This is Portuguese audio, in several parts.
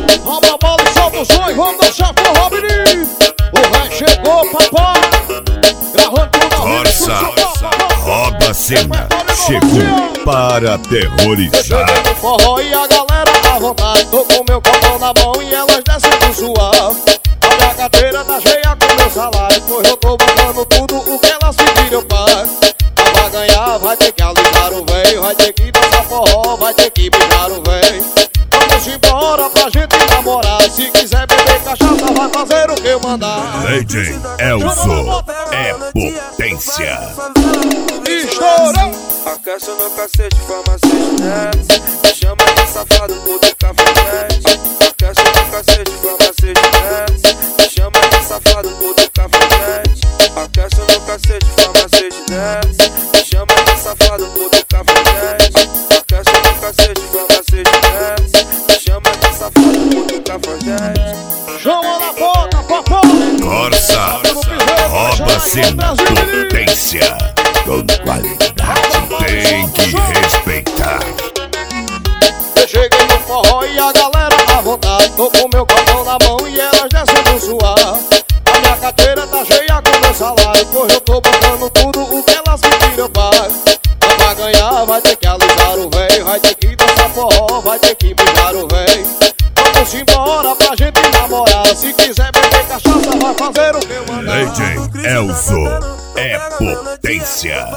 Rouba a bola e solta o som e vamos dançar forró, menino. O rei chegou, papai. Gravando tudo ao vivo. Força, rouba a cena. Chegou para aterrorizar. Cheguei no forró e a galera à vontade. Tô com meu copão na mão e elas descendo suave. A minha carteira tá cheia com meu salário, pois eu tô botando tudo o que elas pediram, pai. Pra ganhar vai ter que alisar o véio, vai ter que dançar forró, vai ter que beijar o véio. Vamos embora pra gente namorar. Se quiser beber cachaça vai fazer o que eu mandar. Lady Elzo é potência. Estourou! Aquece no cacete, farmacete desce. Me chama de safado, puto cafajeste. Aquece no cacete, farmacete desce. Me chama de safado, puto cafajeste. Aquece no cacete, farmacete desce. Me chama de safado, puto cafajeste. Aquece no cacete, farmacete desce. Me chama de safado, puto cafajeste. Chama na porta, papai! Força, rouba a cena. Potência com qualidade. Tem que respeitar. Eu cheguei no forró e a galera à vontade. Tô com meu copão na mão e elas descendo suave. A minha carteira tá cheia com meu salário, pois eu tô botando tudo o que elas pediram, pai. Pra ganhar vai ter que alisar o véio, vai ter que dançar forró, vai ter que beijar o véio. Vamos embora pra gente namorar. Se quiser beber cachaça vai fazer o que eu mandar. Lady Elzo é potência.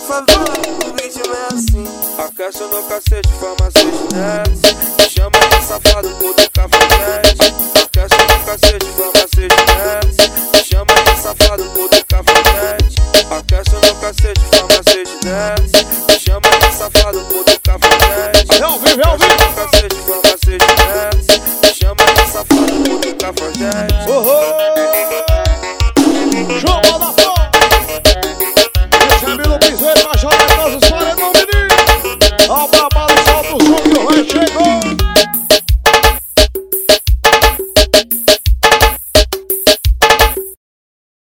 Aquece no cacete, farmacete desce. Me chama de safado, puto cafajeste. Aquece no cacete, farmacete desce. Me chama de safado, puto cafajeste. Aquece no cacete, farmacete desce. Me chama de safado, puto cafajeste. É ao vivo, é ao vivo. Aquece no cacete, farmacete desce. Me chama de safado, puto cafajeste.